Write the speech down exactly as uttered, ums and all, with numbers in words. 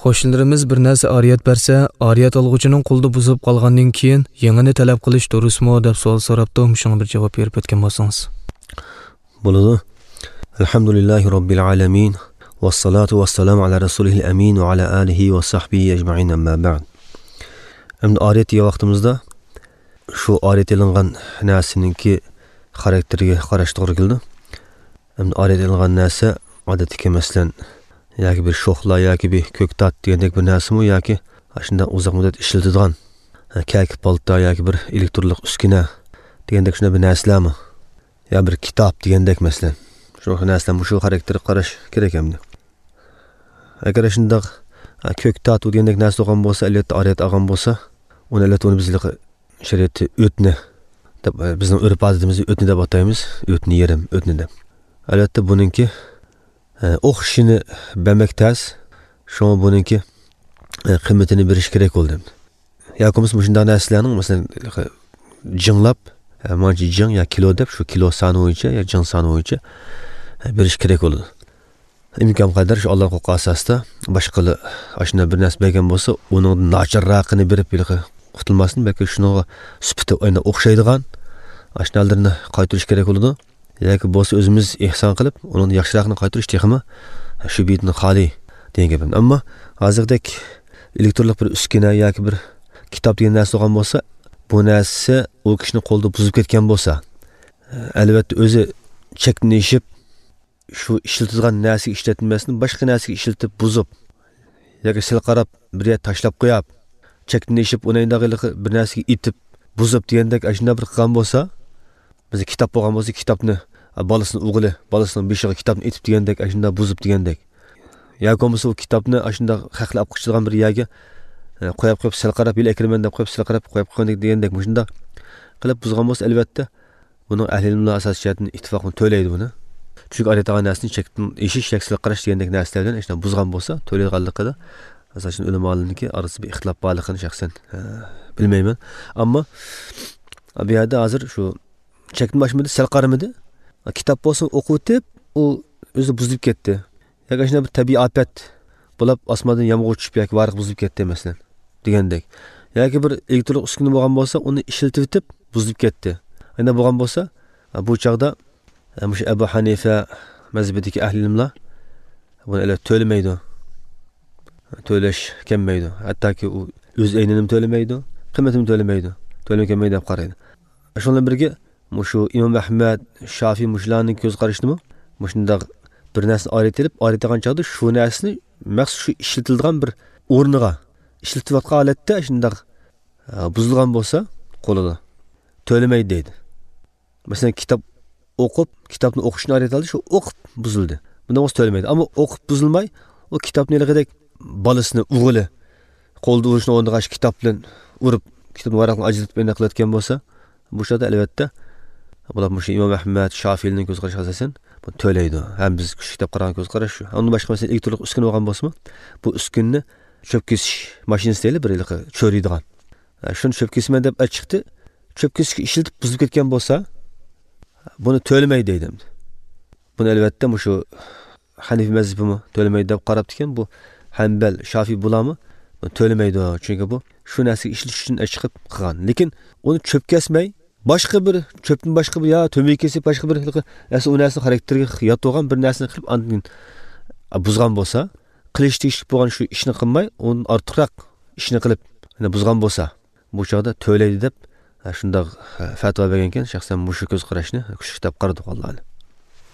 Qo'shnilarimiz bir narsa oriyat bersa, oriyat olg'uchining qo'lida buzib qolgandan keyin yengini talab qilish durustmi deb savol so'rabdi. Shunga bir javob berib o'tgan bo'lsangiz. Bo'ladi. Alhamdulillahi robbil alamin. Vassalatu vassalamu ala rasulihil amin va ala alihi va sahbihi ajma'in amma ba'd. Endi oriyat degan vaqtimizda shu oriyat elingan narsaninki xarakteriga qarash to'g'ri keldi. Endi oriyat elingan narsa odatdagi masalan yoki bir sho'xla yoki bir ko'ktat degandek bir narsami yoki shunday uzoq muddat ishlatiladigan kaki palto yoki bir elektrlik uskuna degandek shunday bir narsalarmi yo bir kitob degandek masalan shu narsalarni shu xarakterga qarash kerak endi. Agar shunday ko'ktat degandek narsa olgan bo'lsa, albatta oriyat olgan bo'lsa, uni albatta uni bizlik shariatda o'tni deb bizning urf odatimizda o'tni deb ataymiz, o'tni yerim, o'tni deb. Albatta buningki o'xshini bermak tas, shunga buningki qiymatini berish kerak bo'ldi. Yoki shunday narsalarning masalan jinglab, manchi jing ya kilo deb shu kilo soni bo'yicha ya jing soni bo'yicha berish kerak bo'ldi. Imkon qadar shu Alloh qo'rqqan asosda boshqalar ashuna bir narsa bergan bo'lsa, uning nacharroqini berib qutulmasin, balki shunga sifati ayna o'xshaydigan ashnalarni qaytarish kerak bo'ladi. Yoki bo'lsa o'zimiz ihson qilib, uning yaxshiroqni qaytarish texmi shu bitni xoli degan gapim. Ammo hozirdek elektrlik bir uskuna yoki bir kitob degan narsa olgan bo'lsa, bu narsa u kishining qo'lida buzib ketgan bo'lsa, albatta o'zi cheknishib shu ishlatilgan narsa ishlatilmasini boshqa narsaga ishlatib buzib yoki sil qarab bir yer tashlab qo'yib, cheknishib uni bir narsaga itib buzib degandek ashuna bir qilgan bo'lsa, biz kitob bo'lgan bo'lsa, kitobni bolasini o'g'li, bolasining beshiga kitobni etib degandek ashunda buzib degandek. Yoki bo'lmasa u kitobni ashunda haqlab qo'yishgan bir yerga qo'yib qo'yib sil qarab yil akirman deb qo'yib sil qarab qo'yib qo'ygandik degandek shunda qilib buzgan bo'lsa, albatta buning ahli ilmlar asosiyatini ittifoqni to'laydi buni. Chunki oriyatgan narsani chekdan eshish, sil qarash degandek narsalardan ashuna buzgan bo'lsa, to'laydiganligida asosan ulamolarniki orasida bir ixtilof borligini shaxsan bilmayman. Ammo bu yerda hozir shu chekdan boshmadi, sil qaramadi. Kitob bo'lsa o'qib o'tib, u o'zi buzilib ketdi. Yoki shunday bir tabiiy ofat bo'lib osmondan yomg'ir tushib yoki variq buzilib ketdi masalan degandek. Yoki bir elektrlik uskuna bo'lgan bo'lsa, uni ishlatib o'tib buzilib ketdi. Endi bo'lgan bo'lsa, bu chaqda mush Abu Hanifa mazhabidagi ahli ilmlar buni ele to'lamaydi. To'lash kelmaydi. Hattoki u o'z aynini to'lamaydi, qiymatini to'lamaydi. To'lamay kelmaydi deb qaraydi. Shundan birga mushu Imom Ahmad, Shafiy mushlarning ko'z qarashnimi? Mushunda bir narsa oriyatilib, oriyatgan chaqda shu narsani maxsus shu ishlatilgan bir o'rniga, ishlatilayotgan holatda shunda buzilgan bo'lsa, qo'lida to'lamaydi deydi. Masalan, kitob o'qib, kitobni o'qishni oriyatildi, shu o'qib buzildi. Bundan o'z to'lamaydi. Ammo o'qib buzilmay, u kitobni eligidek bolasini o'g'li qo'lda urishni o'rniga shu kitob bilan urib, kitobni varaqni ajratib endi qilayotgan bo'lsa, bu yerda albatta bular mush Imom Ahmad, Shafiyning ko'z qarashi asosan bu to'laydi. Ham biz kitob qaragan ko'z qarash shu. Undan boshqa masalan elektrlik uskuna bo'lgan bo'lsa, bu uskunni cho'p kesish mashinasi deydi, bir yilqi cho'riydigan. Shuni cho'p kesman deb chiqdi, cho'p kesishga ishlatib buzib ketgan bo'lsa, buni to'lamaydi deydi. Buni albatta shu Hanifi mazhabimi to'lamaydi deb qarab ekan, bu Hanbal, Shafiy bularmi to'lamaydi. Chunki bu shu narsaga ishlatish uchun chiqib qilgan. Lekin uni cho'p kesmay, boshqa bir cho'pni boshqa bir yo to'may kesib boshqa bir narsa u narsani xarakteriga yot bo'lgan bir narsani qilib andin buzgan bo'lsa, qilish tegishli bo'lgan shu ishni qilmay, uni ortiqroq ishni qilib buzgan bo'lsa, bu chog'da to'laydi deb shunday fatvo bergan ekan. Shaxsan mushu ko'z qarashni kuchli deb qaradik Allohni.